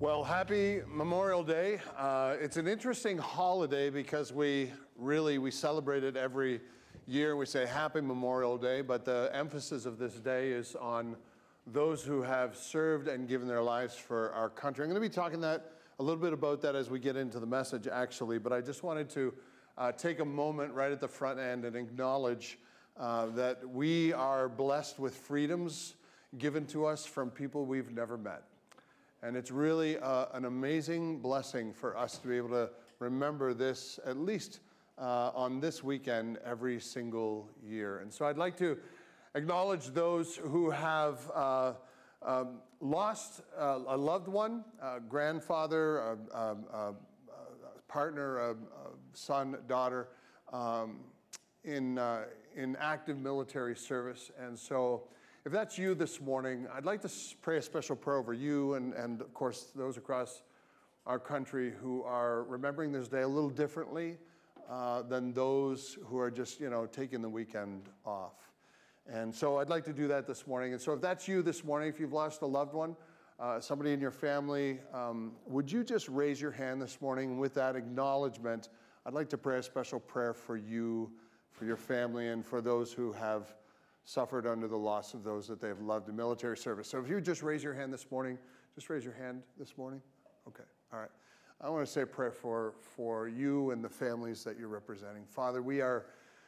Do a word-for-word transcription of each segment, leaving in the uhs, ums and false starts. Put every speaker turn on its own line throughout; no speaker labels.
Well, happy Memorial Day. Uh, it's an interesting holiday because we really, we celebrate it every year. We say happy Memorial Day, but the emphasis of this day is on those who have served and given their lives for our country. I'm going to be talking that a little bit about that as we get into the message, actually, but I just wanted to uh, take a moment right at the front end and acknowledge uh, that we are blessed with freedoms given to us from people we've never met. And it's really uh, an amazing blessing for us to be able to remember this, at least uh, on this weekend, every single year. And so I'd like to acknowledge those who have uh, um, lost uh, a loved one, a grandfather, a, a, a partner, a, a son, daughter, um, in, uh, in active military service. And so if that's you this morning, I'd like to pray a special prayer over you and, and of course, those across our country who are remembering this day a little differently uh, than those who are just, you know, taking the weekend off. And so I'd like to do that this morning. And so if that's you this morning, if you've lost a loved one, uh, somebody in your family, um, would you just raise your hand this morning? With that acknowledgement, I'd like to pray a special prayer for you, for your family, and for those who have suffered under the loss of those that they've loved in military service. So if you would just raise your hand this morning, just raise your hand this morning. Okay, all right. I want to say a prayer for, for you and the families that you're representing. Father, we are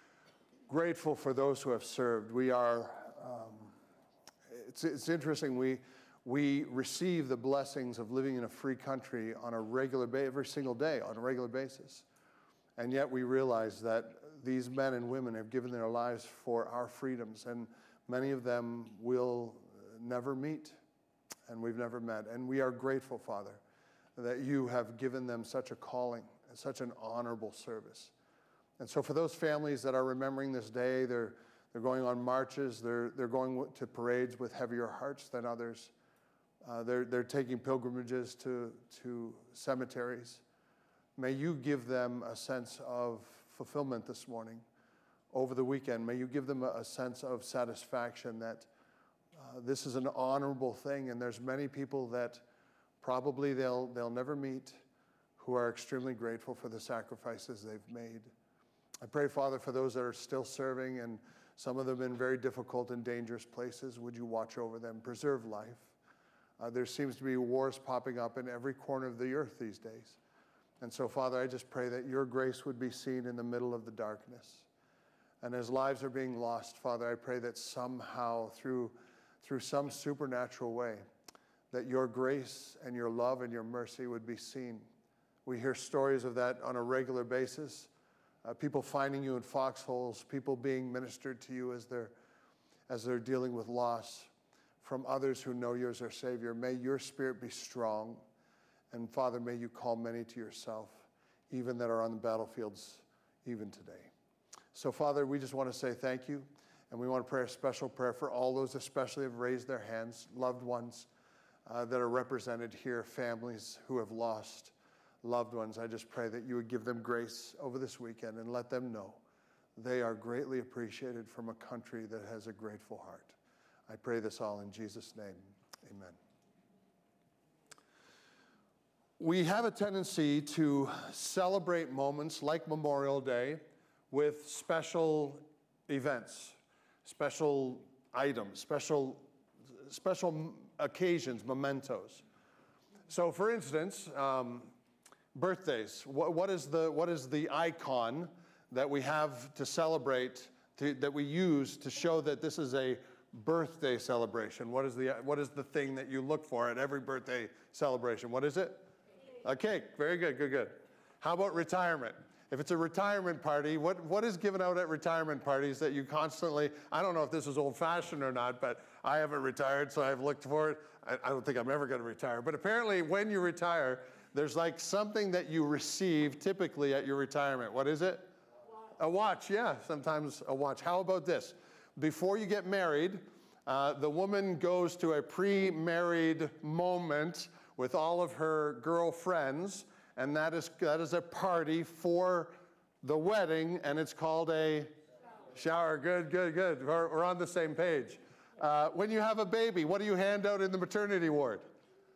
grateful for those who have served. We are, um, it's, it's interesting, we, we receive the blessings of living in a free country on a regular basis, every single day, on a regular basis. And yet we realize that these men and women have given their lives for our freedoms, and many of them will never meet, and we've never met. And we are grateful, Father, that you have given them such a calling and such an honorable service. And so for those families that are remembering this day, they're, they're going on marches, they're, they're going to parades with heavier hearts than others. Uh, they're, they're taking pilgrimages to, to cemeteries. May you give them a sense of fulfillment this morning, over the weekend. May you give them a, a sense of satisfaction that uh, this is an honorable thing, and there's many people that probably they'll, they'll never meet who are extremely grateful for the sacrifices they've made. I pray, Father, for those that are still serving, and some of them in very difficult and dangerous places. Would you watch over them, preserve life? Uh, there seems to be wars popping up in every corner of the earth these days. And so, Father, I just pray that your grace would be seen in the middle of the darkness. And as lives are being lost, Father, I pray that somehow, through, through some supernatural way, that your grace and your love and your mercy would be seen. We hear stories of that on a regular basis. Uh, people finding you in foxholes, people being ministered to you as they're, as they're dealing with loss from others who know you as their Savior. May your spirit be strong. And Father, may you call many to yourself, even that are on the battlefields, even today. So Father, we just want to say thank you. And we want to pray a special prayer for all those especially have raised their hands, loved ones uh, that are represented here, families who have lost loved ones. I just pray that you would give them grace over this weekend and let them know they are greatly appreciated from a country that has a grateful heart. I pray this all in Jesus' name. Amen. We have a tendency to celebrate moments like Memorial Day with special events, special items, special, special occasions, mementos. So for instance, um, birthdays. What, what, is the, what is the icon that we have to celebrate, to, that we use to show that this is a birthday celebration? What is, the, what is the thing that you look for at every birthday celebration? What is it? A cake. Very good, good, good. How about retirement? If it's a retirement party, what, what is given out at retirement parties that you constantly, I don't know if this is old-fashioned or not, but I haven't retired, so I've looked for it. I, I don't think I'm ever going to retire. But apparently when you retire, there's like something that you receive typically at your retirement. What is it? A watch, yeah, sometimes a watch. How about this? Before you get married, uh, the woman goes to a pre-married moment with all of her girlfriends, and that is that is a party for the wedding, and it's called a shower. Good, good, good. We're, we're on the same page. Uh, when you have a baby, what do you hand out in the maternity ward?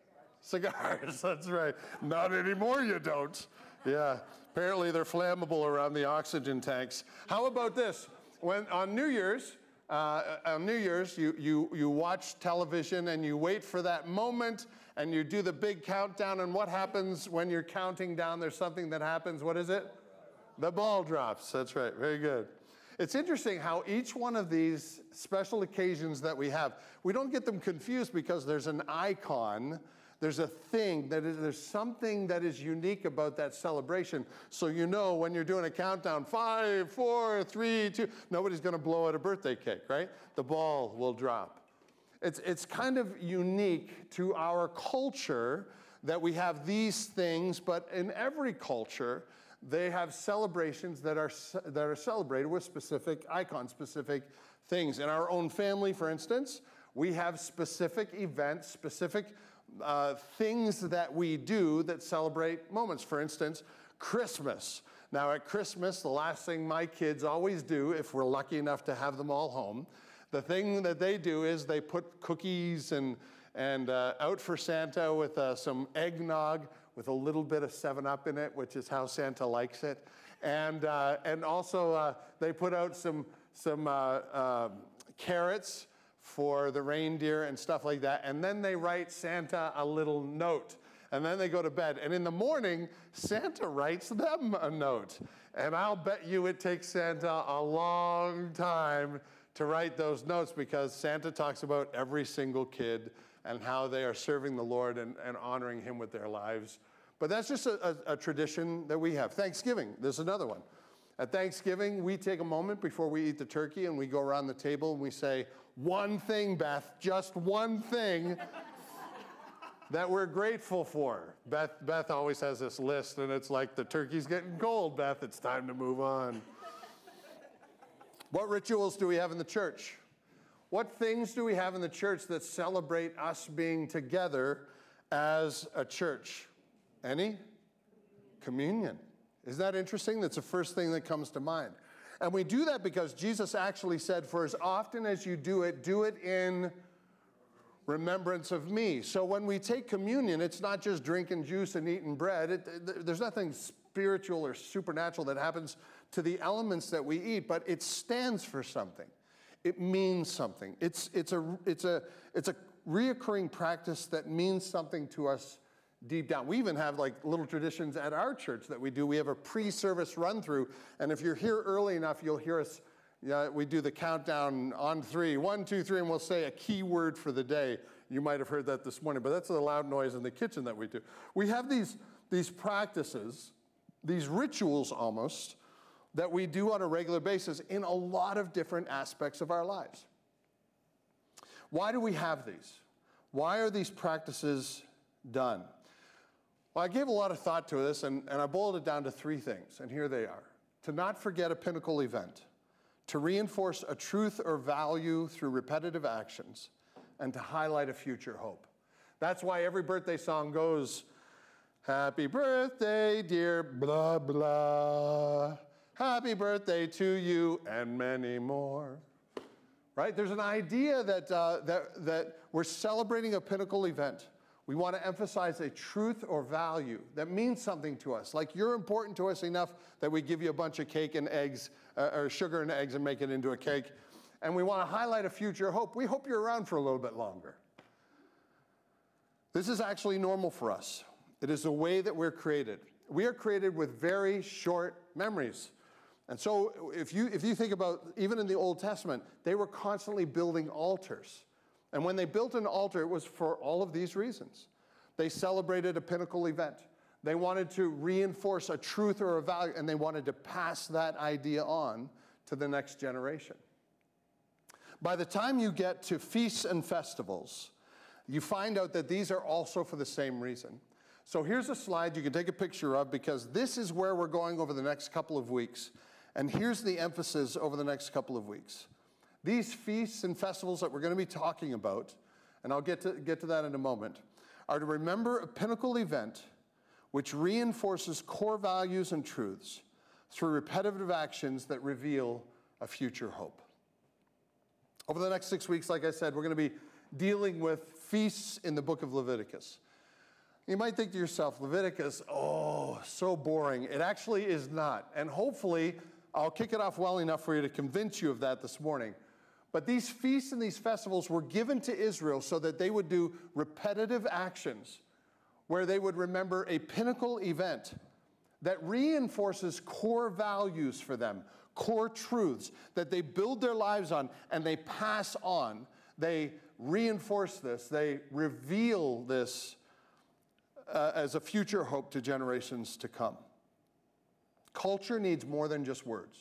Cigars, that's right. Not anymore, you don't. Yeah, apparently they're flammable around the oxygen tanks. How about this? When on New Year's, uh, on New Year's, you, you, you watch television and you wait for that moment and you do the big countdown, and what happens when you're counting down? There's something that happens. What is it? The ball drops. That's right. Very good. It's interesting how each one of these special occasions that we have, we don't get them confused because there's an icon, there's a thing, that is, there's something that is unique about that celebration. So you know when you're doing a countdown, five, four, three, two, nobody's going to blow out a birthday cake, right? The ball will drop. It's, it's kind of unique to our culture that we have these things, but in every culture, they have celebrations that are, that are celebrated with specific icons, specific things. In our own family, for instance, we have specific events, specific uh, things that we do that celebrate moments. For instance, Christmas. Now at Christmas, the last thing my kids always do, if we're lucky enough to have them all home, the thing that they do is they put cookies and, and uh, out for Santa with uh, some eggnog, with a little bit of seven up in it, which is how Santa likes it. And, uh, and also uh, they put out some, some uh, uh, carrots for the reindeer and stuff like that. And then they write Santa a little note. And then they go to bed. And in the morning, Santa writes them a note. And I'll bet you it takes Santa a long time to write those notes, because Santa talks about every single kid and how they are serving the Lord and, and honoring him with their lives. But that's just a, a, a tradition that we have. Thanksgiving, there's another one. At Thanksgiving, we take a moment before we eat the turkey and we go around the table and we say, one thing, Beth, just one thing that we're grateful for. Beth, Beth always has this list, and it's like, the turkey's getting cold, Beth, it's time to move on. What rituals do we have in the church? What things do we have in the church that celebrate us being together as a church? Any? Communion. Isn't that interesting? That's the first thing that comes to mind. And we do that because Jesus actually said, for as often as you do it, do it in remembrance of me. So when we take communion, it's not just drinking juice and eating bread. It, there's nothing spiritual or supernatural that happens to the elements that we eat, but it stands for something. It means something. It's, it's, a, it's, a, it's a reoccurring practice that means something to us deep down. We even have like little traditions at our church that we do. We have a pre-service run through, and if you're here early enough, you'll hear us, yeah, we do the countdown on three, one, two, three, and we'll say a key word for the day. You might have heard that this morning, but that's the loud noise in the kitchen that we do. We have these, these practices, these rituals almost, that we do on a regular basis in a lot of different aspects of our lives. Why do we have these? Why are these practices done? Well, I gave a lot of thought to this, and, and I boiled it down to three things, and here they are. To not forget a pinnacle event, to reinforce a truth or value through repetitive actions, and to highlight a future hope. That's why every birthday song goes, happy birthday, dear blah, blah. Happy birthday to you, and many more. Right? There's an idea that, uh, that, that we're celebrating a pinnacle event. We want to emphasize a truth or value that means something to us. Like, you're important to us enough that we give you a bunch of cake and eggs, uh, or sugar and eggs, and make it into a cake. And we want to highlight a future hope. We hope you're around for a little bit longer. This is actually normal for us. It is the way that we're created. We are created with very short memories. And so if you, if you think about, even in the Old Testament, they were constantly building altars. And when they built an altar, it was for all of these reasons. They celebrated a pinnacle event. They wanted to reinforce a truth or a value, and they wanted to pass that idea on to the next generation. By the time you get to feasts and festivals, you find out that these are also for the same reason. So here's a slide you can take a picture of, because this is where we're going over the next couple of weeks. And here's the emphasis over the next couple of weeks. These feasts and festivals that we're going to be talking about, and I'll get to, get to that in a moment, are to remember a pinnacle event which reinforces core values and truths through repetitive actions that reveal a future hope. Over the next six weeks, like I said, we're going to be dealing with feasts in the book of Leviticus. You might think to yourself, Leviticus, oh, so boring. It actually is not. And hopefully, I'll kick it off well enough for you to convince you of that this morning. But these feasts and these festivals were given to Israel so that they would do repetitive actions where they would remember a pinnacle event that reinforces core values for them, core truths that they build their lives on and they pass on. They reinforce this. They reveal this uh, as a future hope to generations to come. Culture needs more than just words.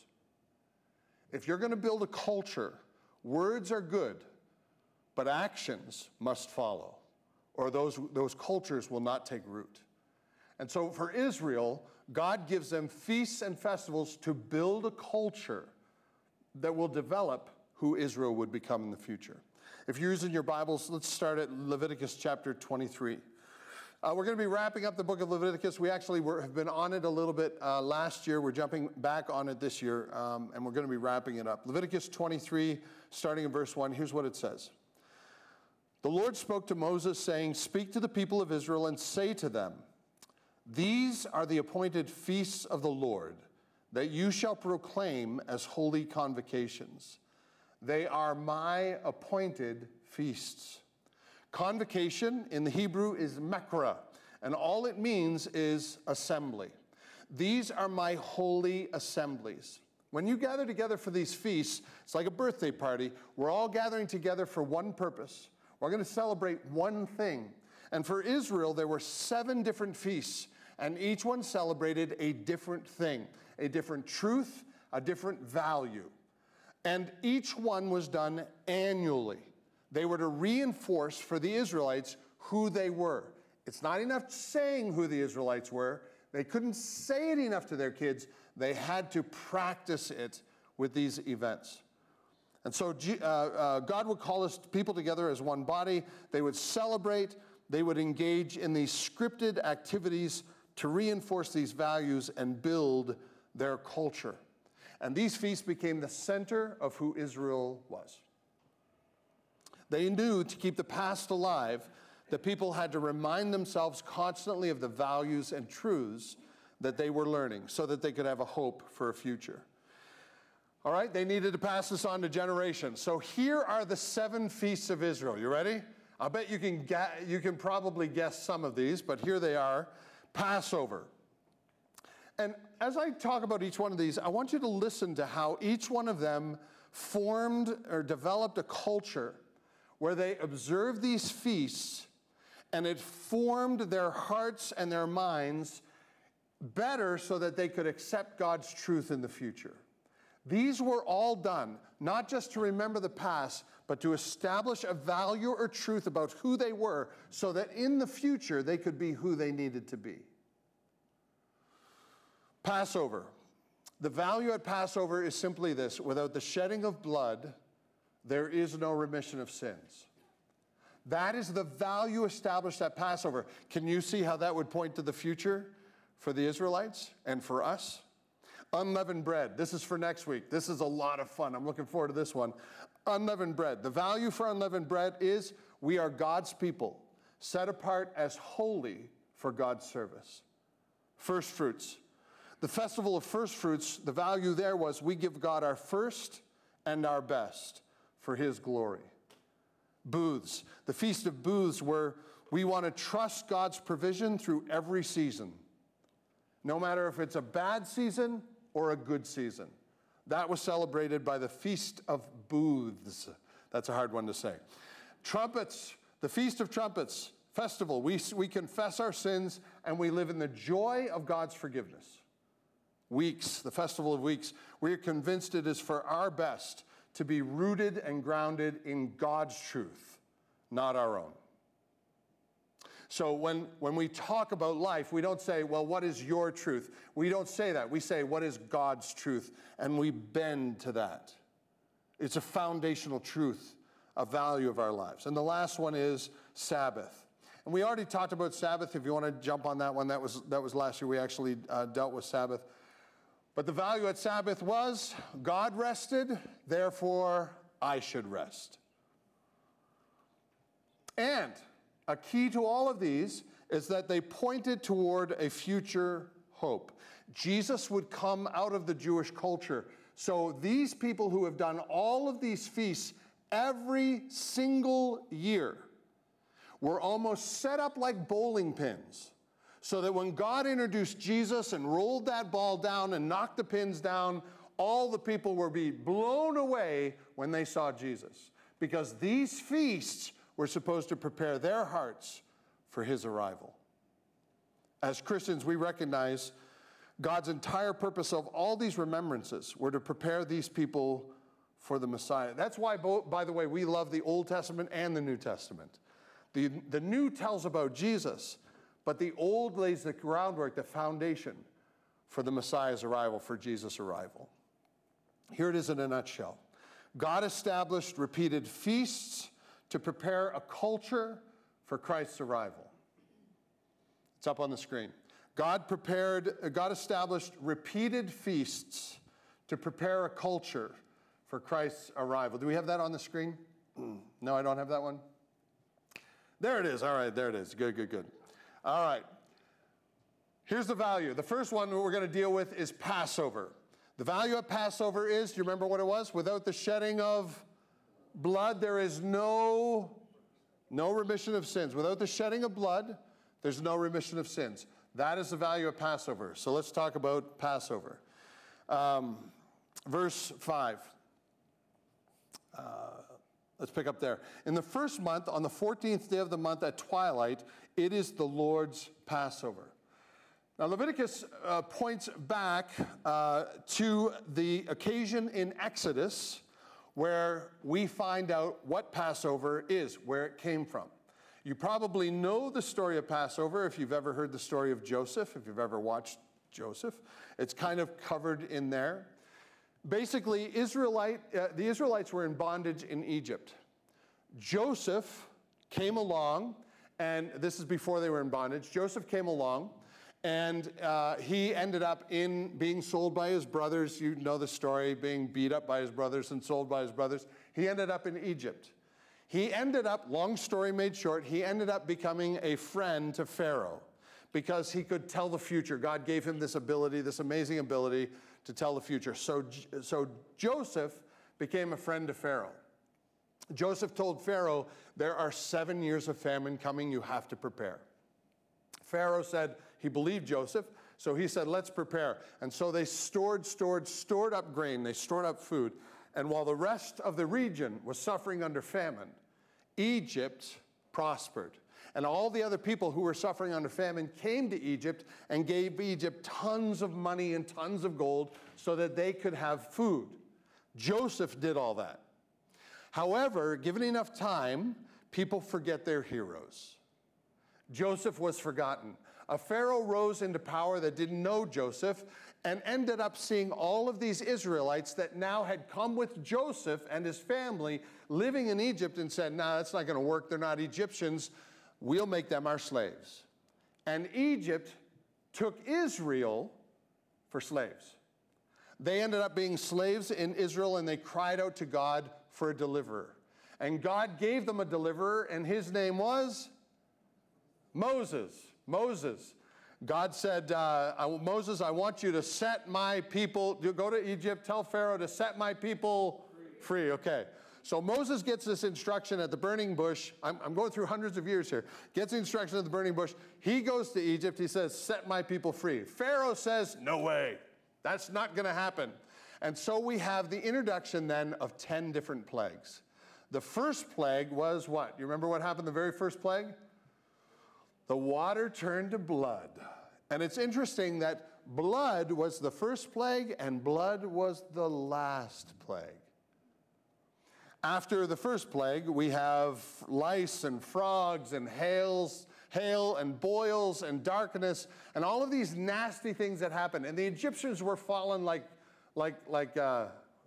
If you're going to build a culture, words are good, but actions must follow, or those, those cultures will not take root. And so for Israel, God gives them feasts and festivals to build a culture that will develop who Israel would become in the future. If you're using your Bibles, let's start at Leviticus chapter twenty-three. Uh, we're going to be wrapping up the book of Leviticus. We actually were, have been on it a little bit uh, last year. We're jumping back on it this year, um, and we're going to be wrapping it up. Leviticus twenty-three, starting in verse one, here's what it says. The Lord spoke to Moses, saying, "Speak to the people of Israel and say to them, these are the appointed feasts of the Lord, that you shall proclaim as holy convocations. They are my appointed feasts." Convocation in the Hebrew is mekra, and all it means is assembly. These are my holy assemblies. When you gather together for these feasts, it's like a birthday party. We're all gathering together for one purpose. We're going to celebrate one thing. And for Israel, there were seven different feasts, and each one celebrated a different thing, a different truth, a different value. And each one was done annually. They were to reinforce for the Israelites who they were. It's not enough saying who the Israelites were. They couldn't say it enough to their kids. They had to practice it with these events. And so uh, uh, God would call us people together as one body. They would celebrate. They would engage in these scripted activities to reinforce these values and build their culture. And these feasts became the center of who Israel was. They knew to keep the past alive, the people had to remind themselves constantly of the values and truths that they were learning so that they could have a hope for a future. All right, they needed to pass this on to generations. So here are the seven feasts of Israel. You ready? I bet you can, ga- you can probably guess some of these, but here they are. Passover. And as I talk about each one of these, I want you to listen to how each one of them formed or developed a culture where they observed these feasts, and it formed their hearts and their minds better so that they could accept God's truth in the future. These were all done, not just to remember the past, but to establish a value or truth about who they were so that in the future they could be who they needed to be. Passover. The value at Passover is simply this: without the shedding of blood, there is no remission of sins. That is the value established at Passover. Can you see how that would point to the future for the Israelites and for us? Unleavened bread. This is for next week. This is a lot of fun. I'm looking forward to this one. Unleavened bread. The value for unleavened bread is we are God's people, set apart as holy for God's service. First fruits. The festival of first fruits, the value there was we give God our first and our best for his glory. Booths. The Feast of Booths, where we want to trust God's provision through every season, no matter if it's a bad season or a good season. That was celebrated by the Feast of Booths. That's a hard one to say. Trumpets. The Feast of Trumpets festival. We, we confess our sins and we live in the joy of God's forgiveness. Weeks. The Festival of Weeks. We are convinced it is for our best to be rooted and grounded in God's truth, not our own. So when, when we talk about life, we don't say, well, what is your truth? We don't say that. We say, what is God's truth? And we bend to that. It's a foundational truth, a value of our lives. And the last one is Sabbath. And we already talked about Sabbath. If you want to jump on that one, that was, that was last year. We actually uh, dealt with Sabbath. But the value at Sabbath was God rested, therefore I should rest. And a key to all of these is that they pointed toward a future hope. Jesus would come out of the Jewish culture. So these people who have done all of these feasts every single year were almost set up like bowling pins, so that when God introduced Jesus and rolled that ball down and knocked the pins down, all the people were be blown away when they saw Jesus. Because these feasts were supposed to prepare their hearts for his arrival. As Christians, we recognize God's entire purpose of all these remembrances were to prepare these people for the Messiah. That's why, by the way, we love the Old Testament and the New Testament. The, the New tells about Jesus, but the Old lays the groundwork, the foundation for the Messiah's arrival, for Jesus' arrival. Here it is in a nutshell. God established repeated feasts to prepare a culture for Christ's arrival. It's up on the screen. God prepared, God established repeated feasts to prepare a culture for Christ's arrival. Do we have that on the screen? No, I don't have that one. There it is. All right, there it is. Good, good, good. All right. Here's the value. The first one we're going to deal with is Passover. The value of Passover is, do you remember what it was? Without the shedding of blood, there is no, no remission of sins. Without the shedding of blood, there's no remission of sins. That is the value of Passover. So let's talk about Passover. Um, verse five. Uh, let's pick up there. In the first month, on the fourteenth day of the month at twilight, it is the Lord's Passover. Now, Leviticus uh, points back uh, to the occasion in Exodus where we find out what Passover is, where it came from. You probably know the story of Passover if you've ever heard the story of Joseph, if you've ever watched Joseph. It's kind of covered in there. Basically, Israelite, uh, the Israelites were in bondage in Egypt. Joseph came along, and this is before they were in bondage. Joseph came along, and uh, he ended up in being sold by his brothers. You know the story, being beat up by his brothers and sold by his brothers. He ended up in Egypt. He ended up, long story made short, he ended up becoming a friend to Pharaoh because he could tell the future. God gave him this ability, this amazing ability to tell the future. So, so Joseph became a friend to Pharaoh. Joseph told Pharaoh, there are seven years of famine coming, you have to prepare. Pharaoh said he believed Joseph, so he said, let's prepare. And so they stored, stored, stored up grain, they stored up food. And while the rest of the region was suffering under famine, Egypt prospered. And all the other people who were suffering under famine came to Egypt and gave Egypt tons of money and tons of gold so that they could have food. Joseph did all that. However, given enough time, people forget their heroes. Joseph was forgotten. A Pharaoh rose into power that didn't know Joseph and ended up seeing all of these Israelites that now had come with Joseph and his family living in Egypt and said, nah, that's not going to work. They're not Egyptians. We'll make them our slaves. And Egypt took Israel for slaves. They ended up being slaves in Israel, and they cried out to God for a deliverer. And God gave them a deliverer, and his name was Moses. Moses. God said, uh, I, Moses, I want you to set my people, go to Egypt, tell Pharaoh to set my people free. free. Okay. So Moses gets this instruction at the burning bush. I'm, I'm going through hundreds of years here. Gets the instruction at the burning bush. He goes to Egypt. He says, set my people free. Pharaoh says, no way. That's not going to happen. And so we have the introduction then of ten different plagues. The first plague was what? You remember what happened the very first plague? The water turned to blood. And it's interesting that blood was the first plague and blood was the last plague. After the first plague, we have lice and frogs and hails, hail and boils and darkness and all of these nasty things that happened. And the Egyptians were fallen like, like, like uh,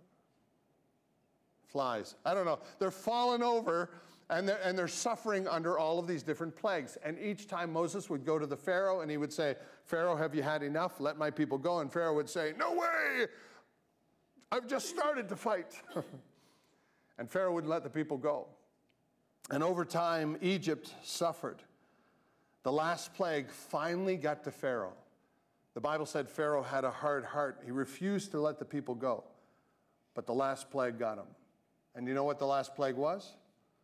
flies. I don't know. They're fallen over. And they're, and they're suffering under all of these different plagues. And each time Moses would go to the Pharaoh and he would say, Pharaoh, have you had enough? Let my people go. And Pharaoh would say, no way. I've just started to fight. And Pharaoh wouldn't let the people go. And over time, Egypt suffered. The last plague finally got to Pharaoh. The Bible said Pharaoh had a hard heart. He refused to let the people go. But the last plague got him. And you know what the last plague was?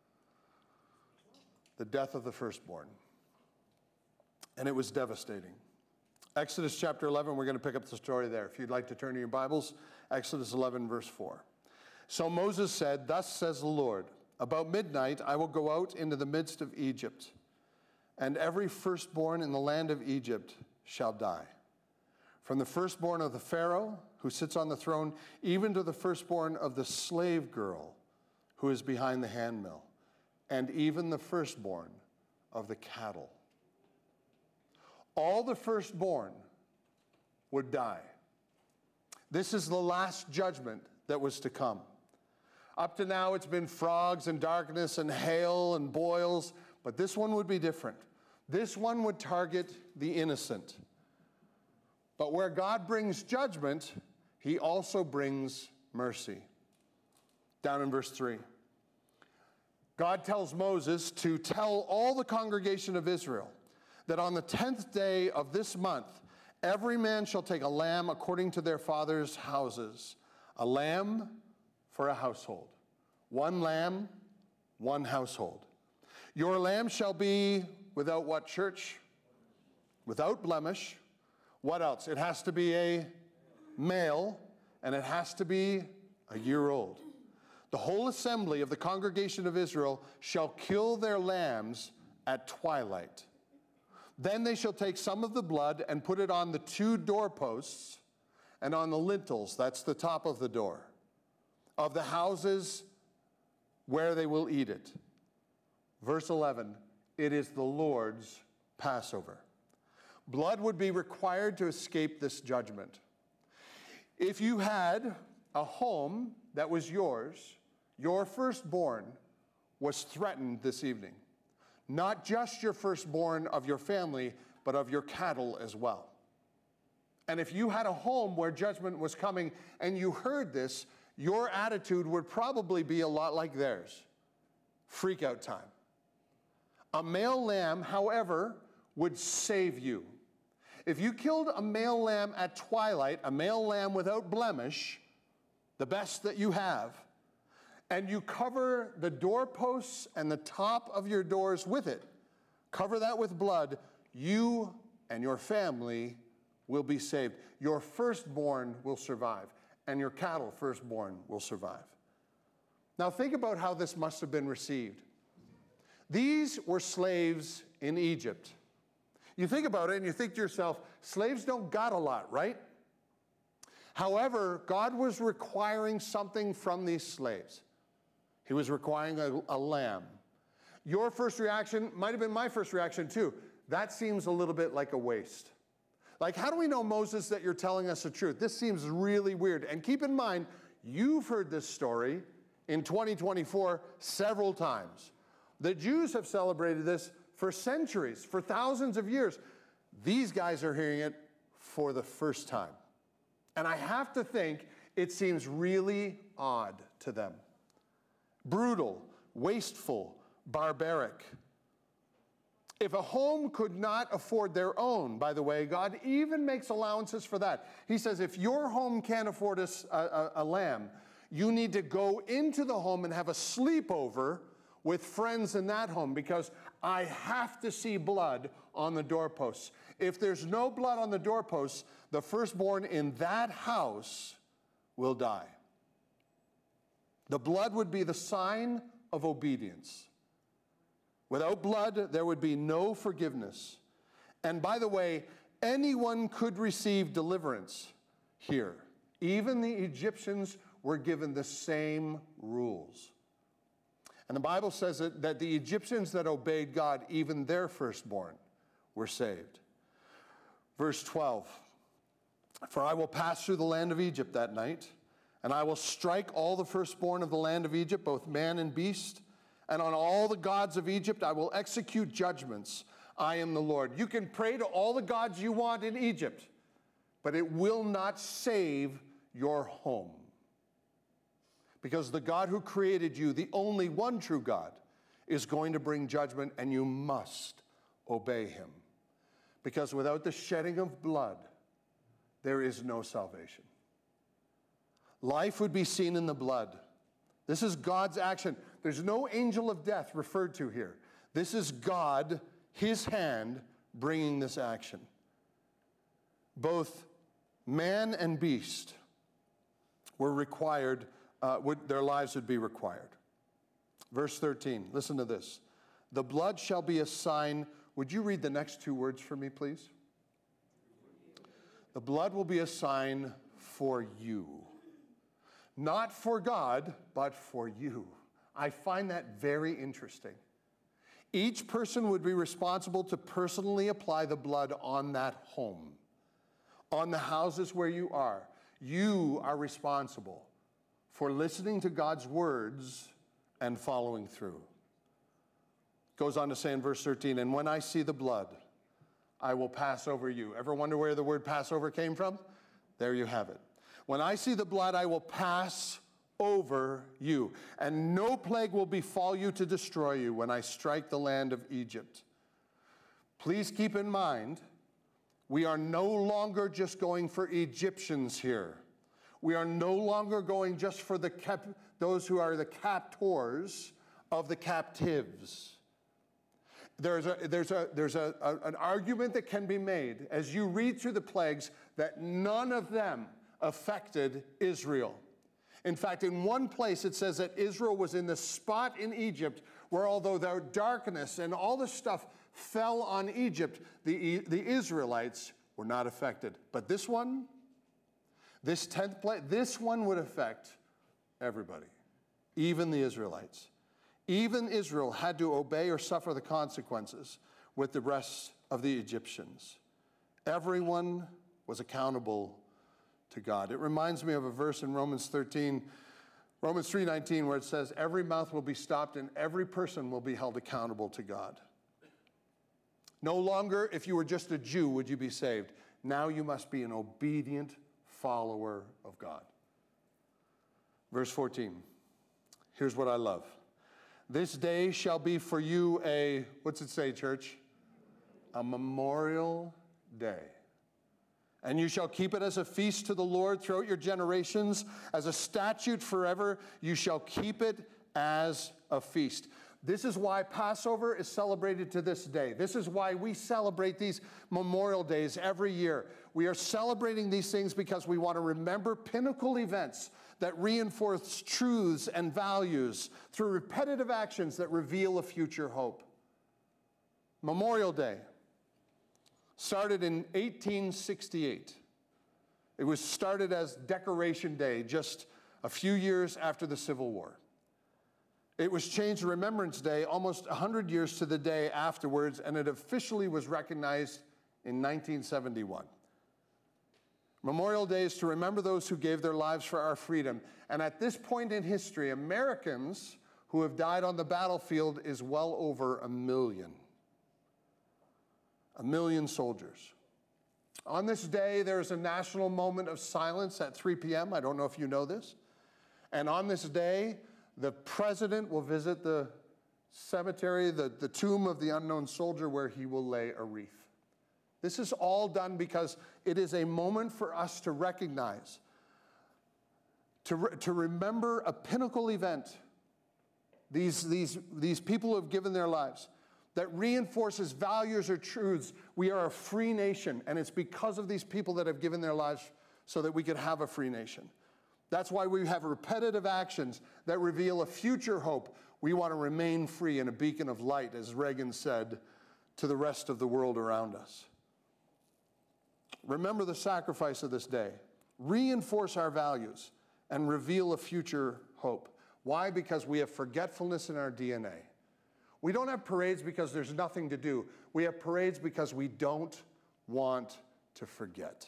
The death of the firstborn. And it was devastating. Exodus chapter eleven, we're going to pick up the story there. If you'd like to turn to your Bibles, Exodus eleven, verse four. So Moses said, "Thus says the Lord, about midnight I will go out into the midst of Egypt, and every firstborn in the land of Egypt shall die. From the firstborn of the Pharaoh, who sits on the throne, even to the firstborn of the slave girl who is behind the handmill, and even the firstborn of the cattle." All the firstborn would die. This is the last judgment that was to come. Up to now, it's been frogs and darkness and hail and boils, but this one would be different. This one would target the innocent. But where God brings judgment, he also brings mercy. Down in verse three. God tells Moses to tell all the congregation of Israel that on the tenth day of this month, every man shall take a lamb according to their father's houses, a lamb for a household. One lamb, one household. Your lamb shall be without what, church? Without blemish. What else? It has to be a male, and it has to be a year old. The whole assembly of the congregation of Israel shall kill their lambs at twilight. Then they shall take some of the blood and put it on the two doorposts and on the lintels, that's the top of the door, of the houses where they will eat it. Verse eleven, it is the Lord's Passover. Blood would be required to escape this judgment. If you had a home that was yours, your firstborn was threatened this evening. Not just your firstborn of your family, but of your cattle as well. And if you had a home where judgment was coming and you heard this, your attitude would probably be a lot like theirs. Freak out time. A male lamb, however, would save you. If you killed a male lamb at twilight, a male lamb without blemish, the best that you have, and you cover the doorposts and the top of your doors with it, cover that with blood, you and your family will be saved. Your firstborn will survive, and your cattle firstborn will survive. Now think about how this must have been received. These were slaves in Egypt. You think about it and you think to yourself, slaves don't got a lot, right? However, God was requiring something from these slaves. He was requiring a, a lamb. Your first reaction might have been my first reaction too. That seems a little bit like a waste. Like, how do we know, Moses, that you're telling us the truth? This seems really weird. And keep in mind, you've heard this story in twenty twenty-four several times. The Jews have celebrated this for centuries, for thousands of years. These guys are hearing it for the first time. And I have to think it seems really odd to them. Brutal, wasteful, barbaric. If a home could not afford their own, by the way, God even makes allowances for that. He says, if your home can't afford a, a, a lamb, you need to go into the home and have a sleepover with friends in that home, because I have to see blood on the doorposts. If there's no blood on the doorposts, the firstborn in that house will die. The blood would be the sign of obedience. Without blood, there would be no forgiveness. And by the way, anyone could receive deliverance here. Even the Egyptians were given the same rules. And the Bible says that, that the Egyptians that obeyed God, even their firstborn, were saved. Verse twelve, for I will pass through the land of Egypt that night, and I will strike all the firstborn of the land of Egypt, both man and beast, and on all the gods of Egypt I will execute judgments. I am the Lord. You can pray to all the gods you want in Egypt, but it will not save your home. Because the God who created you, the only one true God, is going to bring judgment, and you must obey him. Because without the shedding of blood, there is no salvation. Life would be seen in the blood. This is God's action. There's no angel of death referred to here. This is God, his hand, bringing this action. Both man and beast were required, uh, would, their lives would be required. Verse thirteen, listen to this. The blood shall be a sign. Would you read the next two words for me, please? The blood will be a sign for you. Not for God, but for you. I find that very interesting. Each person would be responsible to personally apply the blood on that home, on the houses where you are. You are responsible for listening to God's words and following through. Goes on to say in verse thirteen, and when I see the blood, I will pass over you. Ever wonder where the word Passover came from? There you have it. When I see the blood, I will pass over you, and no plague will befall you to destroy you when I strike the land of Egypt. Please keep in mind, we are no longer just going for Egyptians here. We are no longer going just for the cap- those who are the captors of the captives. There's, a, there's, a, there's a, a, an argument that can be made as you read through the plagues that none of them affected Israel. In fact, in one place it says that Israel was in the spot in Egypt where although the darkness and all this stuff fell on Egypt, the, the Israelites were not affected. But this one, this tenth plague, this one would affect everybody, even the Israelites. Even Israel had to obey or suffer the consequences with the rest of the Egyptians. Everyone was accountable to God. It reminds me of a verse in Romans thirteen, Romans three nineteen, where it says, every mouth will be stopped and every person will be held accountable to God. No longer, if you were just a Jew, would you be saved. Now you must be an obedient follower of God. Verse fourteen, here's what I love. This day shall be for you a, what's it say, church? A memorial day. And you shall keep it as a feast to the Lord throughout your generations. As a statute forever, you shall keep it as a feast. This is why Passover is celebrated to this day. This is why we celebrate these Memorial Days every year. We are celebrating these things because we want to remember pinnacle events that reinforce truths and values through repetitive actions that reveal a future hope. Memorial Day started in eighteen sixty-eight. It was started as Decoration Day just a few years after the Civil War. It was changed to Remembrance Day almost one hundred years to the day afterwards, and it officially was recognized in nineteen seventy-one. Memorial Day is to remember those who gave their lives for our freedom. And at this point in history, Americans who have died on the battlefield is well over a million. A million soldiers. On this day, there is a national moment of silence at three p.m. I don't know if you know this. And on this day, the president will visit the cemetery, the, the tomb of the unknown soldier, where he will lay a wreath. This is all done because it is a moment for us to recognize, to, re- to remember a pinnacle event. These, these, these people who have given their lives, that reinforces values or truths. We are a free nation, and it's because of these people that have given their lives so that we could have a free nation. That's why we have repetitive actions that reveal a future hope. We want to remain free and a beacon of light, as Reagan said, to the rest of the world around us. Remember the sacrifice of this day. Reinforce our values and reveal a future hope. Why? Because we have forgetfulness in our D N A. We don't have parades because there's nothing to do. We have parades because we don't want to forget.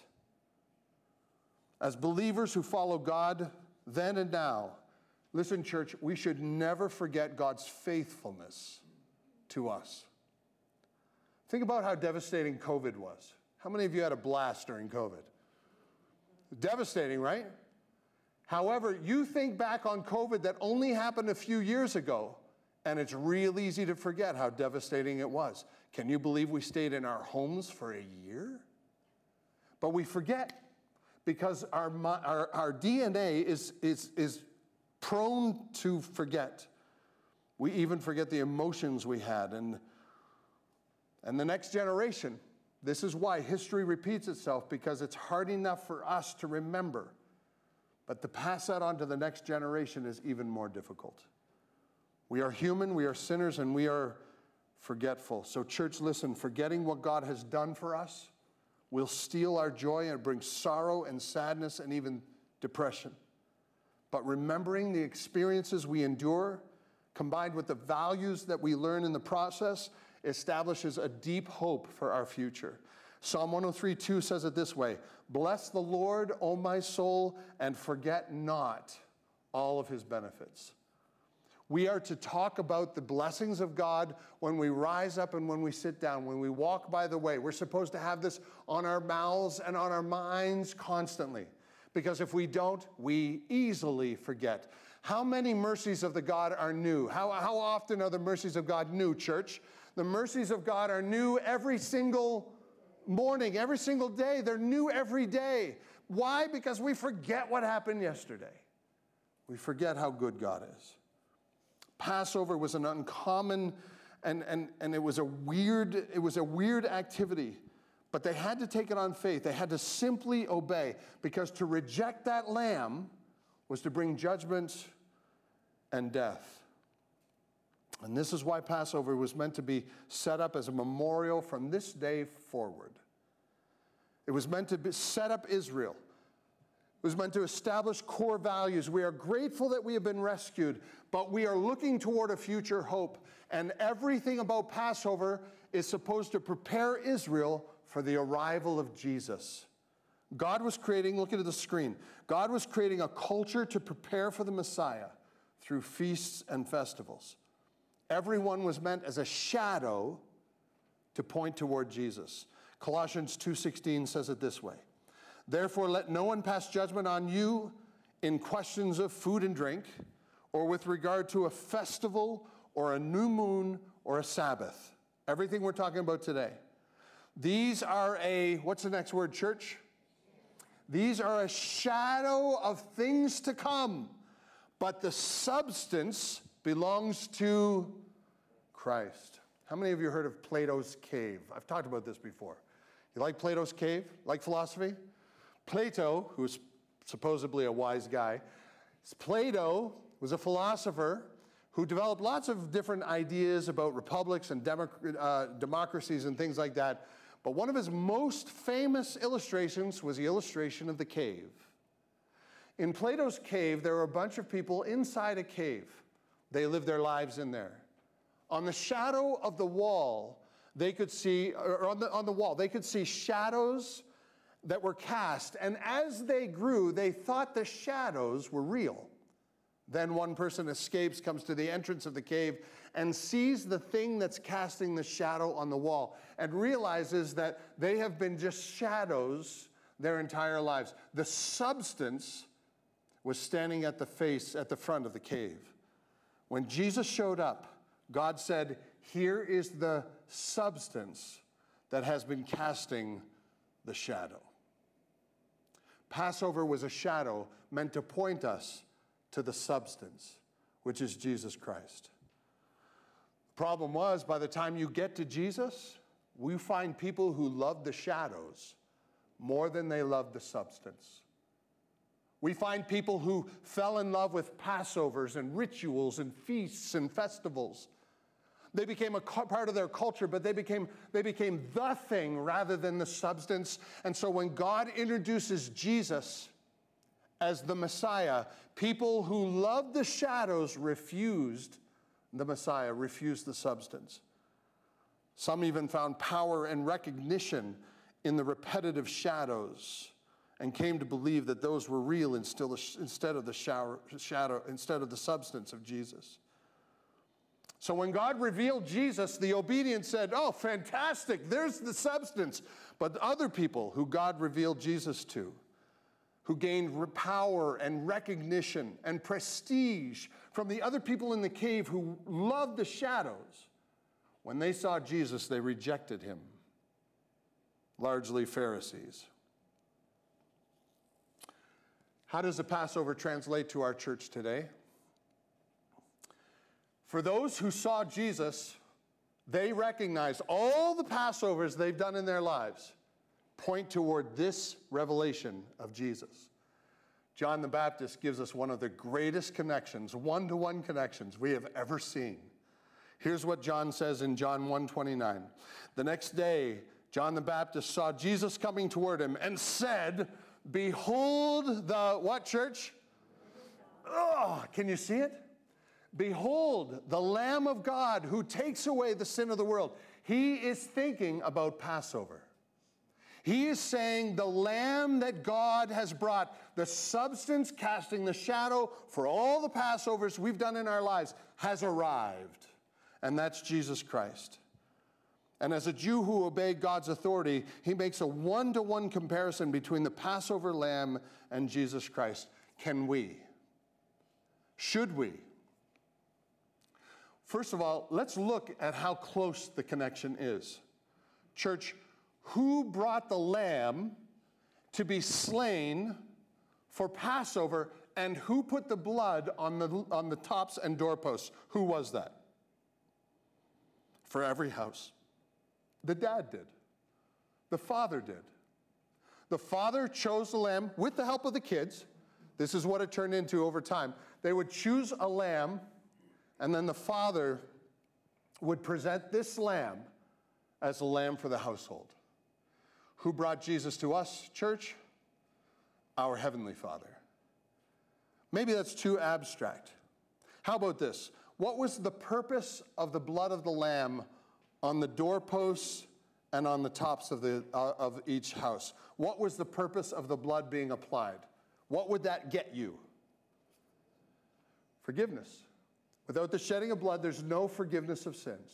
As believers who follow God then and now, listen, church, we should never forget God's faithfulness to us. Think about how devastating COVID was. How many of you had a blast during COVID? Devastating, right? However, you think back on COVID that only happened a few years ago, and it's real easy to forget how devastating it was. Can you believe we stayed in our homes for a year? But we forget because our, our, our D N A is, is, is prone to forget. We even forget the emotions we had. And, and the next generation, this is why history repeats itself, because it's hard enough for us to remember. But to pass that on to the next generation is even more difficult. We are human, we are sinners, and we are forgetful. So church, listen, forgetting what God has done for us will steal our joy and bring sorrow and sadness and even depression. But remembering the experiences we endure, combined with the values that we learn in the process, establishes a deep hope for our future. Psalm one oh three two says it this way, "Bless the Lord, O my soul, and forget not all of his benefits." We are to talk about the blessings of God when we rise up and when we sit down, when we walk by the way. We're supposed to have this on our mouths and on our minds constantly. Because if we don't, we easily forget. How many mercies of the God are new? How, how often are the mercies of God new, church? The mercies of God are new every single morning, every single day. They're new every day. Why? Because we forget what happened yesterday. We forget how good God is. Passover was an uncommon and, and, and it was a weird, it was a weird activity. But they had to take it on faith. They had to simply obey, because to reject that lamb was to bring judgment and death. And this is why Passover was meant to be set up as a memorial from this day forward. It was meant to be, set up Israel. It was meant to establish core values. We are grateful that we have been rescued, but we are looking toward a future hope. And everything about Passover is supposed to prepare Israel for the arrival of Jesus. God was creating, look at the screen, God was creating a culture to prepare for the Messiah through feasts and festivals. Everyone was meant as a shadow to point toward Jesus. Colossians two sixteen says it this way, "Therefore let no one pass judgment on you in questions of food and drink, or with regard to a festival or a new moon or a Sabbath." Everything we're talking about today. These are a, what's the next word, church? These are a shadow of things to come, but the substance belongs to Christ. How many of you heard of Plato's cave? I've talked about this before. You like Plato's cave? Like philosophy? Plato, who's supposedly a wise guy, Plato was a philosopher who developed lots of different ideas about republics and democ- uh, democracies and things like that. But one of his most famous illustrations was the illustration of the cave. In Plato's cave, there were a bunch of people inside a cave. They lived their lives in there. On the shadow of the wall, they could see, or on the, on the wall, they could see shadows that were cast. And as they grew, they thought the shadows were real. Then one person escapes, comes to the entrance of the cave, and sees the thing that's casting the shadow on the wall, and realizes that they have been just shadows their entire lives. The substance was standing at the face, at the front of the cave. When Jesus showed up, God said, "Here is the substance that has been casting the shadow." Passover was a shadow meant to point us to the substance, which is Jesus Christ. The problem was, by the time you get to Jesus, we find people who love the shadows more than they love the substance. We find people who fell in love with Passovers and rituals and feasts and festivals. They became a part of their culture, but they became, they became the thing rather than the substance. And so when God introduces Jesus as the Messiah, people who loved the shadows refused the Messiah, refused the substance. Some even found power and recognition in the repetitive shadows and came to believe that those were real instead of the shower, shadow, instead of the substance of Jesus. So when God revealed Jesus, the obedient said, "Oh, fantastic, there's the substance." But other people who God revealed Jesus to, who gained power and recognition and prestige from the other people in the cave who loved the shadows, When they saw Jesus, they rejected him, largely Pharisees. How does the Passover translate to our church today? For those who saw Jesus, they recognize all the Passovers they've done in their lives point toward this revelation of Jesus. John the Baptist gives us one of the greatest connections, one-to-one connections we have ever seen. Here's what John says in John one twenty-nine. The next day, John the Baptist saw Jesus coming toward him and said, behold the, what, church? Oh, can you see it? Behold, the Lamb of God who takes away the sin of the world. He is thinking about Passover. He is saying the Lamb that God has brought, the substance casting the shadow for all the Passovers we've done in our lives, has arrived. And that's Jesus Christ. And as a Jew who obeyed God's authority, he makes a one-to-one comparison between the Passover lamb and Jesus Christ. Can we? Should we? First of all, let's look at how close the connection is. Church, who brought the lamb to be slain for Passover, and who put the blood on the, on the tops and doorposts? Who was that? For every house. The dad did. The father did. The father chose the lamb with the help of the kids. This is what it turned into over time. They would choose a lamb, and then the father would present this lamb as a lamb for the household. Who brought Jesus to us, church? Our Heavenly Father. Maybe that's too abstract. How about this? What was the purpose of the blood of the lamb on the doorposts and on the tops of, the, uh, of each house? What was the purpose of the blood being applied? What would that get you? Forgiveness. Without the shedding of blood, there's no forgiveness of sins.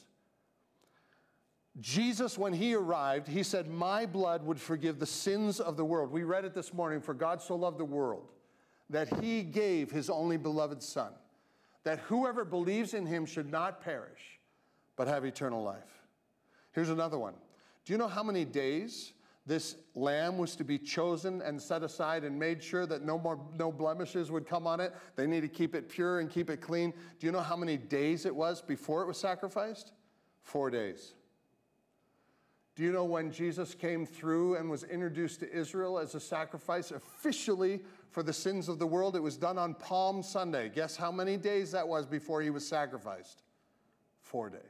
Jesus, when he arrived, he said, my blood would forgive the sins of the world. We read it this morning, for God so loved the world, that he gave his only beloved Son, that whoever believes in him should not perish, but have eternal life. Here's another one. Do you know how many days this lamb was to be chosen and set aside and made sure that no more no blemishes would come on it? They need to keep it pure and keep it clean. Do you know how many days it was before it was sacrificed? Four days. Do you know when Jesus came through and was introduced to Israel as a sacrifice officially for the sins of the world? It was done on Palm Sunday. Guess how many days that was before he was sacrificed? Four days.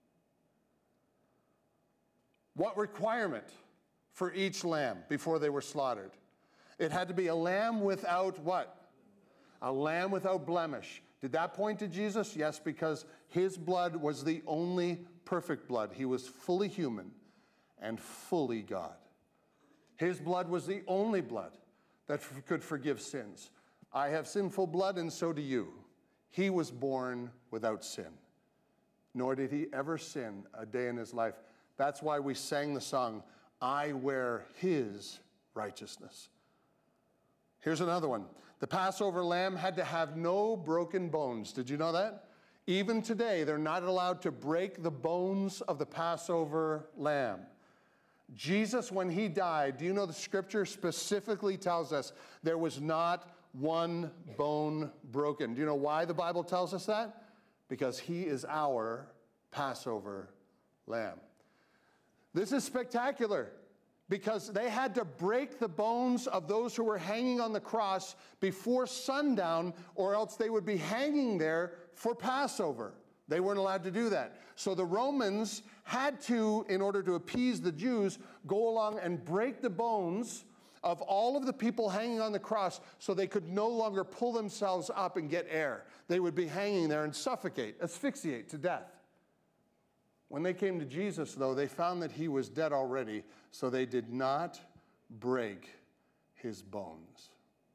What requirement for each lamb before they were slaughtered? It had to be a lamb without what? A lamb without blemish. Did that point to Jesus? Yes, because his blood was the only perfect blood. He was fully human and fully God. His blood was the only blood that f- could forgive sins. I have sinful blood, and so do you. He was born without sin, nor did he ever sin a day in his life. That's why we sang the song, I wear his righteousness. Here's another one. The Passover lamb had to have no broken bones. Did you know that? Even today, they're not allowed to break the bones of the Passover lamb. Jesus, when he died, do you know the scripture specifically tells us there was not one bone broken? Do you know why the Bible tells us that? Because he is our Passover lamb. This is spectacular because they had to break the bones of those who were hanging on the cross before sundown, or else they would be hanging there for Passover. They weren't allowed to do that. So the Romans had to, in order to appease the Jews, go along and break the bones of all of the people hanging on the cross so they could no longer pull themselves up and get air. They would be hanging there and suffocate, asphyxiate to death. When they came to Jesus, though, they found that he was dead already, so they did not break his bones.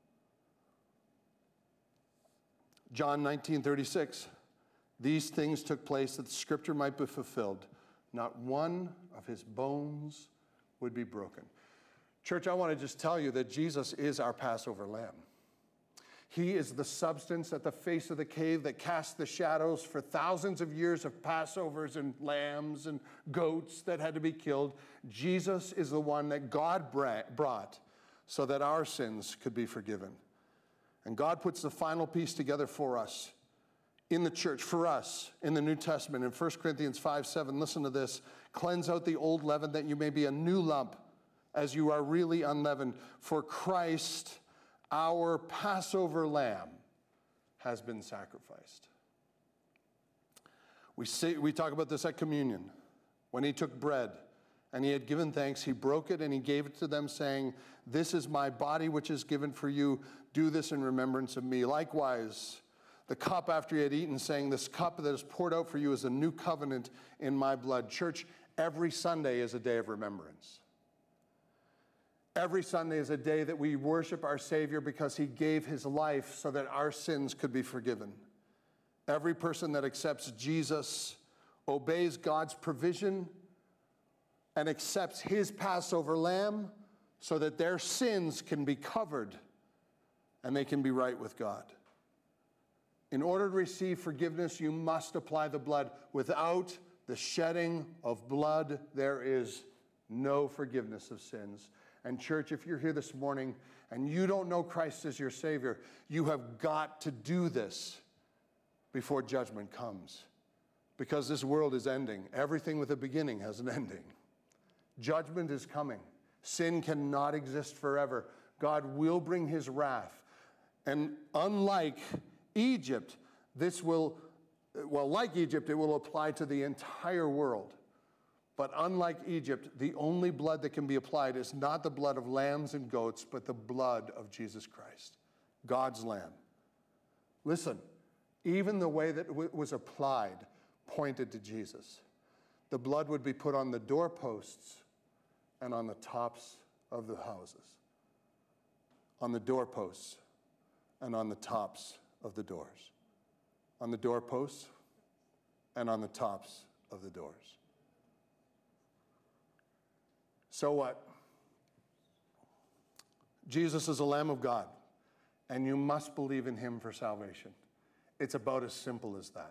John nineteen thirty-six, these things took place that the scripture might be fulfilled. Not one of his bones would be broken. Church, I want to just tell you that Jesus is our Passover lamb. He is the substance at the face of the cave that cast the shadows for thousands of years of Passovers and lambs and goats that had to be killed. Jesus is the one that God brought so that our sins could be forgiven. And God puts the final piece together for us in the church, for us, in the New Testament. In First Corinthians five seven, listen to this. Cleanse out the old leaven that you may be a new lump as you are really unleavened. For Christ, our Passover lamb, has been sacrificed. We say, we talk about this at communion. When he took bread and he had given thanks, he broke it and he gave it to them, saying, "This is my body which is given for you. Do this in remembrance of me." Likewise, the cup after he had eaten, saying, "This cup that is poured out for you is a new covenant in my blood." Church, every Sunday is a day of remembrance. Every Sunday is a day that we worship our Savior because he gave his life so that our sins could be forgiven. Every person that accepts Jesus obeys God's provision and accepts his Passover lamb so that their sins can be covered and they can be right with God. In order to receive forgiveness, you must apply the blood. Without the shedding of blood, there is no forgiveness of sins. And church, if you're here this morning and you don't know Christ as your Savior, you have got to do this before judgment comes. Because this world is ending. Everything with a beginning has an ending. Judgment is coming. Sin cannot exist forever. God will bring his wrath. And unlike Egypt, this will, well, like Egypt, it will apply to the entire world. But unlike Egypt, the only blood that can be applied is not the blood of lambs and goats, but the blood of Jesus Christ, God's Lamb. Listen, even the way that it was applied pointed to Jesus. The blood would be put on the doorposts and on the tops of the houses, on the doorposts and on the tops of the doors, on the doorposts and on the tops of the doors. So what? Jesus is the Lamb of God, and you must believe in him for salvation. It's about as simple as that.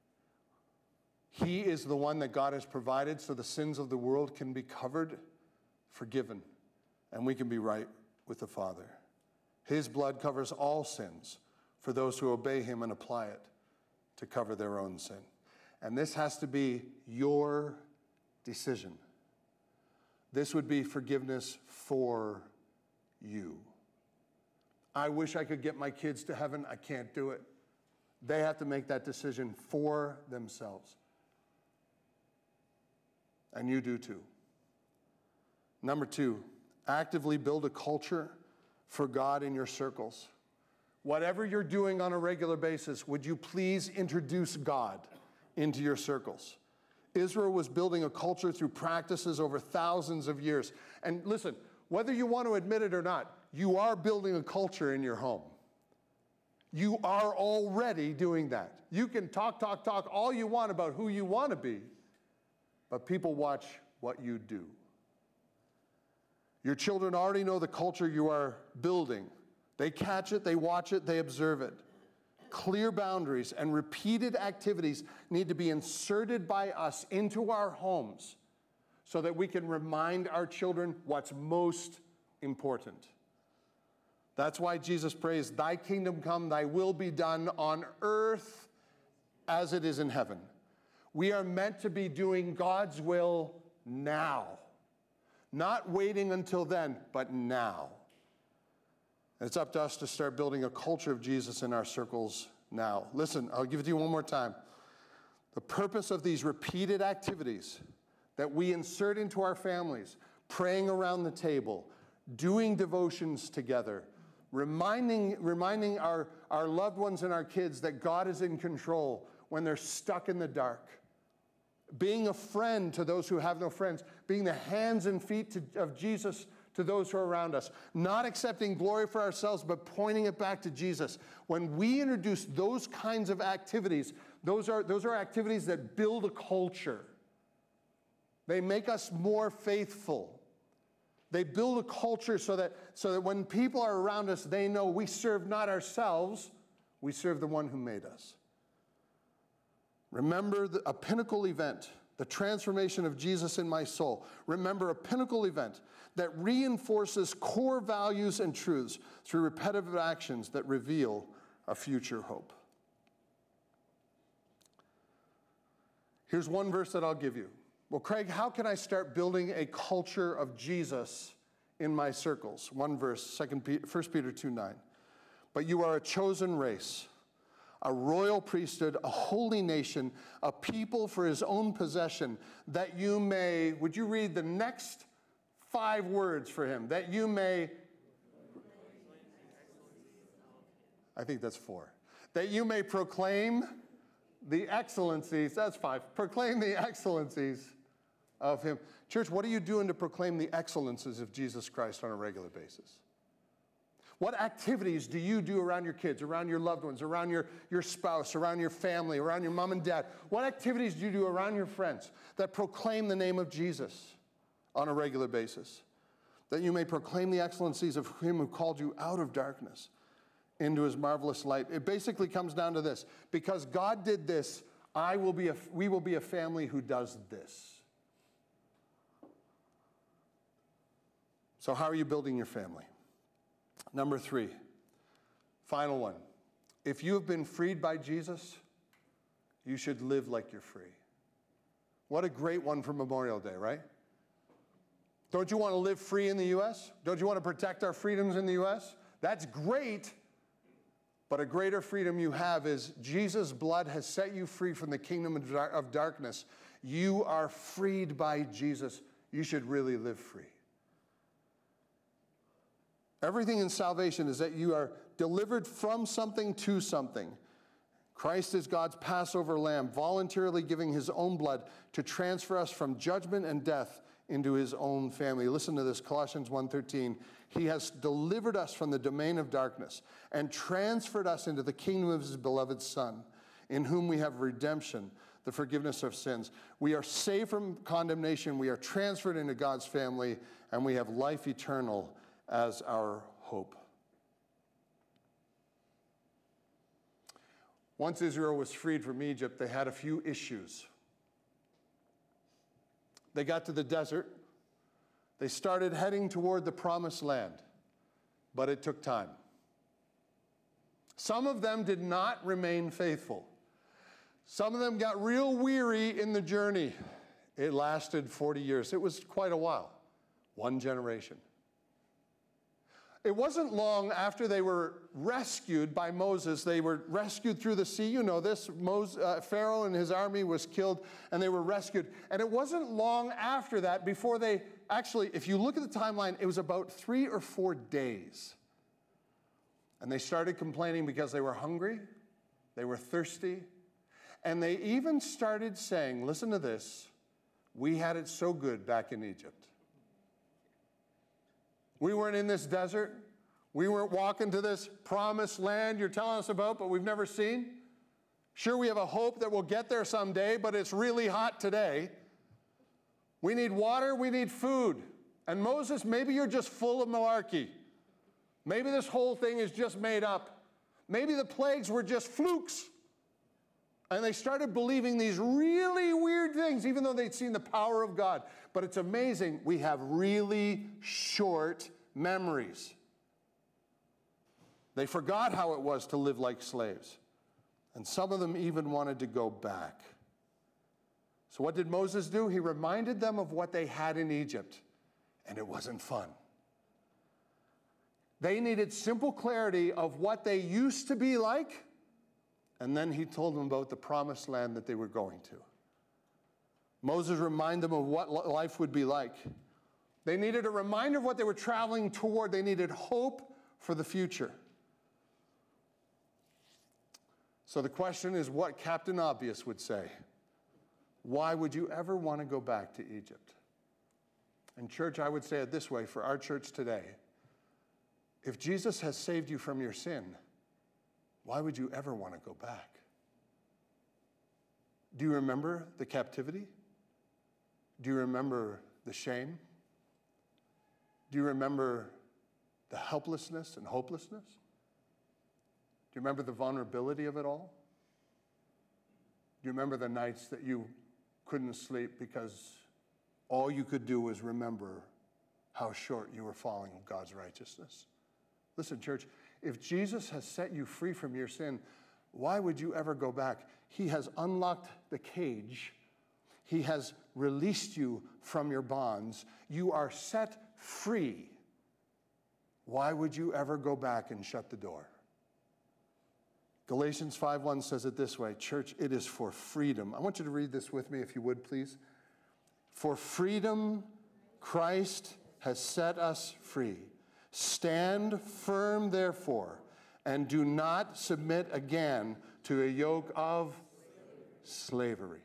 He is the one that God has provided so the sins of the world can be covered, forgiven, and we can be right with the Father. His blood covers all sins for those who obey him and apply it to cover their own sin. And this has to be your decision. This would be forgiveness for you. I wish I could get my kids to heaven. I can't do it. They have to make that decision for themselves. And you do too. Number two, actively build a culture for God in your circles. Whatever you're doing on a regular basis, would you please introduce God into your circles? Israel was building a culture through practices over thousands of years. And listen, whether you want to admit it or not, you are building a culture in your home. You are already doing that. You can talk, talk, talk all you want about who you want to be, but people watch what you do. Your children already know the culture you are building. They catch it, they watch it, they observe it. Clear boundaries and repeated activities need to be inserted by us into our homes so that we can remind our children what's most important. That's why Jesus prays, "Thy kingdom come, thy will be done on earth as it is in heaven." We are meant to be doing God's will now. Not waiting until then, but now. It's up to us to start building a culture of Jesus in our circles now. Listen, I'll give it to you one more time. The purpose of these repeated activities that we insert into our families, praying around the table, doing devotions together, reminding, reminding our, our loved ones and our kids that God is in control when they're stuck in the dark, being a friend to those who have no friends, being the hands and feet to, of Jesus to those who are around us, not accepting glory for ourselves, but pointing it back to Jesus. When we introduce those kinds of activities, those are, those are activities that build a culture. They make us more faithful. They build a culture so that, so that when people are around us, they know we serve not ourselves, we serve the one who made us. Remember the, a pinnacle event, the transformation of Jesus in my soul. Remember a pinnacle event that reinforces core values and truths through repetitive actions that reveal a future hope. Here's one verse that I'll give you. Well, Craig, how can I start building a culture of Jesus in my circles? One verse, First Peter two nine. But you are a chosen race, a royal priesthood, a holy nation, a people for his own possession, that you may, would you read the next five words for him? That you may, I think that's four. That you may proclaim the excellencies, that's five, proclaim the excellencies of him. Church, what are you doing to proclaim the excellences of Jesus Christ on a regular basis? What activities do you do around your kids, around your loved ones, around your, your spouse, around your family, around your mom and dad? What activities do you do around your friends that proclaim the name of Jesus on a regular basis? That you may proclaim the excellencies of him who called you out of darkness into his marvelous light. It basically comes down to this. Because God did this, I will be a, we will be a family who does this. So how are you building your family? Number three, final one. If you have been freed by Jesus, you should live like you're free. What a great one for Memorial Day, right? Don't you want to live free in the U S? Don't you want to protect our freedoms in the U S? That's great, but a greater freedom you have is Jesus' blood has set you free from the kingdom of darkness. You are freed by Jesus. You should really live free. Everything in salvation is that you are delivered from something to something. Christ is God's Passover lamb, voluntarily giving his own blood to transfer us from judgment and death into his own family. Listen to this, Colossians one thirteen. He has delivered us from the domain of darkness and transferred us into the kingdom of his beloved Son, in whom we have redemption, the forgiveness of sins. We are saved from condemnation. We are transferred into God's family, and we have life eternal as our hope. Once Israel was freed from Egypt, they had a few issues. They got to the desert. They started heading toward the promised land, but it took time. Some of them did not remain faithful. Some of them got real weary in the journey. It lasted forty years. It was quite a while, one generation. It wasn't long after they were rescued by Moses. They were rescued through the sea. You know this. Moses, uh, Pharaoh and his army was killed, and they were rescued. And it wasn't long after that before they actually, if you look at the timeline, it was about three or four days. And they started complaining because they were hungry, they were thirsty, and they even started saying, listen to this, we had it so good back in Egypt. We weren't in this desert. We weren't walking to this promised land you're telling us about, but we've never seen. Sure, we have a hope that we'll get there someday, but it's really hot today. We need water, we need food. And Moses, maybe you're just full of malarkey. Maybe this whole thing is just made up. Maybe the plagues were just flukes. And they started believing these really weird things, even though they'd seen the power of God. But it's amazing, we have really short memories. They forgot how it was to live like slaves. And some of them even wanted to go back. So what did Moses do? He reminded them of what they had in Egypt. And it wasn't fun. They needed simple clarity of what they used to be like. And then he told them about the promised land that they were going to. Moses reminded them of what life would be like. They needed a reminder of what they were traveling toward. They needed hope for the future. So the question is what Captain Obvious would say. Why would you ever want to go back to Egypt? And church, I would say it this way for our church today. If Jesus has saved you from your sin, why would you ever want to go back? Do you remember the captivity? Do you remember the shame? Do you remember the helplessness and hopelessness? Do you remember the vulnerability of it all? Do you remember the nights that you couldn't sleep because all you could do was remember how short you were falling of God's righteousness? Listen, church, if Jesus has set you free from your sin, why would you ever go back? He has unlocked the cage. He has released you from your bonds. You are set free. Why would you ever go back and shut the door? Galatians five one says it this way, church, it is for freedom. I want you to read this with me if you would, please. For freedom, Christ has set us free. Stand firm, therefore, and do not submit again to a yoke of slavery.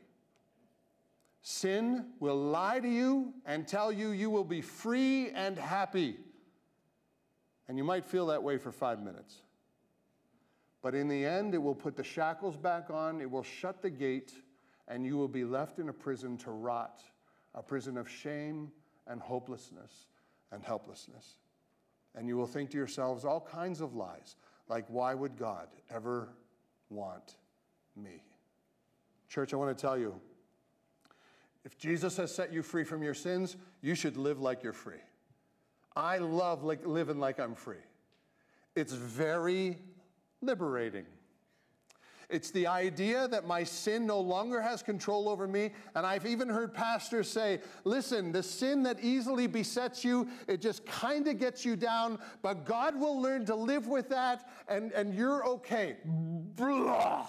Sin will lie to you and tell you you will be free and happy. And you might feel that way for five minutes. But in the end, it will put the shackles back on, it will shut the gate, and you will be left in a prison to rot, a prison of shame and hopelessness and helplessness. And you will think to yourselves all kinds of lies, like, why would God ever want me? Church, I want to tell you, if Jesus has set you free from your sins, you should live like you're free. I love like living like I'm free. It's very liberating. It's the idea that my sin no longer has control over me. And I've even heard pastors say, listen, the sin that easily besets you, it just kind of gets you down, but God will learn to live with that, and, and you're okay. Blah.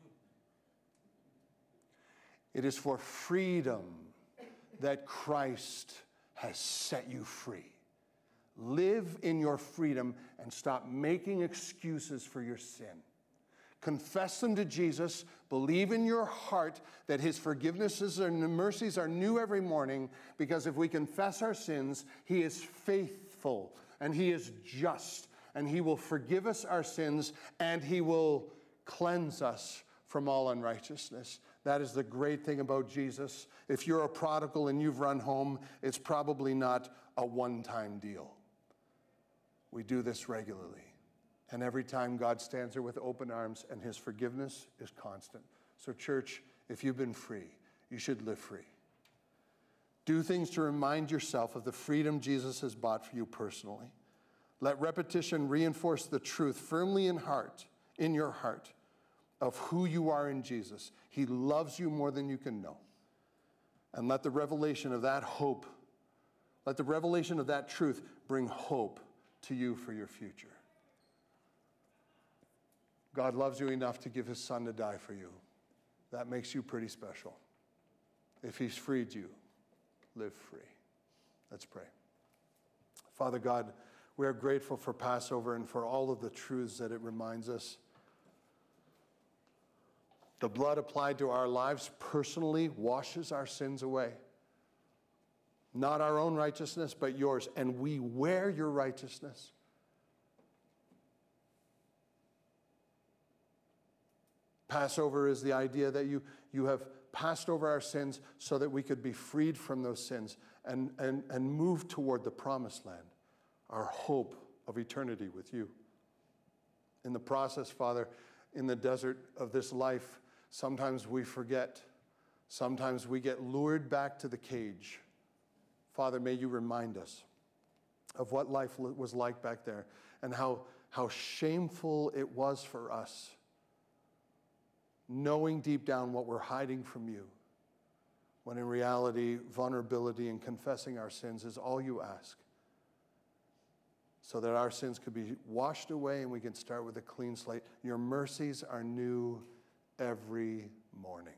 It is for freedom that Christ has set you free. Live in your freedom and stop making excuses for your sin. Confess them to Jesus. Believe in your heart that his forgivenesses and mercies are new every morning, because if we confess our sins, he is faithful and he is just, and he will forgive us our sins and he will cleanse us from all unrighteousness. That is the great thing about Jesus. If you're a prodigal and you've run home, it's probably not a one-time deal. We do this regularly. And every time God stands there with open arms, and his forgiveness is constant. So church, if you've been free, you should live free. Do things to remind yourself of the freedom Jesus has bought for you personally. Let repetition reinforce the truth firmly in heart, in your heart, of who you are in Jesus. He loves you more than you can know. And let the revelation of that hope, let the revelation of that truth bring hope to you for your future. God loves you enough to give his son to die for you. That makes you pretty special. If he's freed you, live free. Let's pray. Father God, we are grateful for Passover and for all of the truths that it reminds us. The blood applied to our lives personally washes our sins away. Not our own righteousness, but yours. And we wear your righteousness. Passover is the idea that you, you have passed over our sins so that we could be freed from those sins and, and, and move toward the promised land, our hope of eternity with you. In the process, Father, in the desert of this life, sometimes we forget. Sometimes we get lured back to the cage. Father, may you remind us of what life was like back there and how, how shameful it was for us, knowing deep down what we're hiding from you, when in reality, vulnerability and confessing our sins is all you ask, so that our sins could be washed away and we can start with a clean slate. Your mercies are new every morning.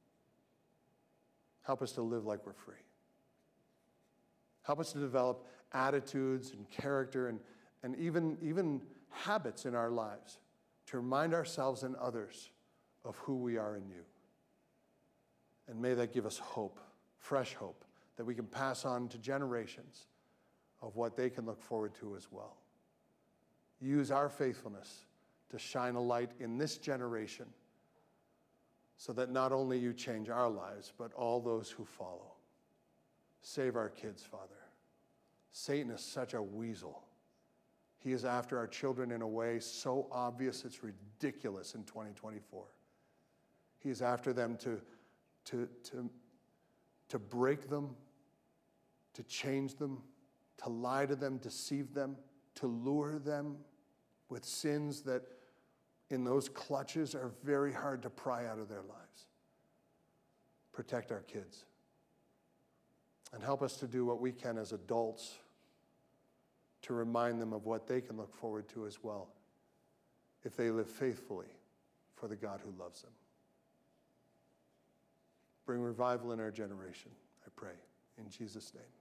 Help us to live like we're free. Help us to develop attitudes and character and, and even, even habits in our lives to remind ourselves and others of who we are in you. And may that give us hope, fresh hope, that we can pass on to generations of what they can look forward to as well. Use our faithfulness to shine a light in this generation so that not only you change our lives, but all those who follow. Save our kids, Father. Satan is such a weasel. He is after our children in a way so obvious it's ridiculous in twenty twenty-four. He is after them to, to, to, to break them, to change them, to lie to them, deceive them, to lure them with sins that in those clutches are very hard to pry out of their lives. Protect our kids. And help us to do what we can as adults to remind them of what they can look forward to as well if they live faithfully for the God who loves them. Bring revival in our generation, I pray, in Jesus' name.